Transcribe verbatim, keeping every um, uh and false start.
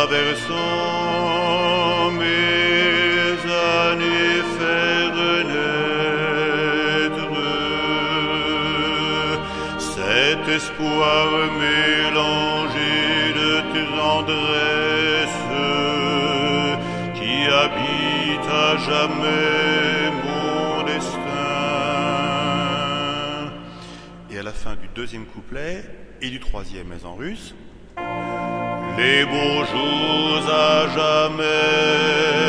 traversant mes années faire naître cet espoir mélangé de tendresse qui habite à jamais mon destin. Et à la fin du deuxième couplet et du troisième, mais en russe, les beaux jours à jamais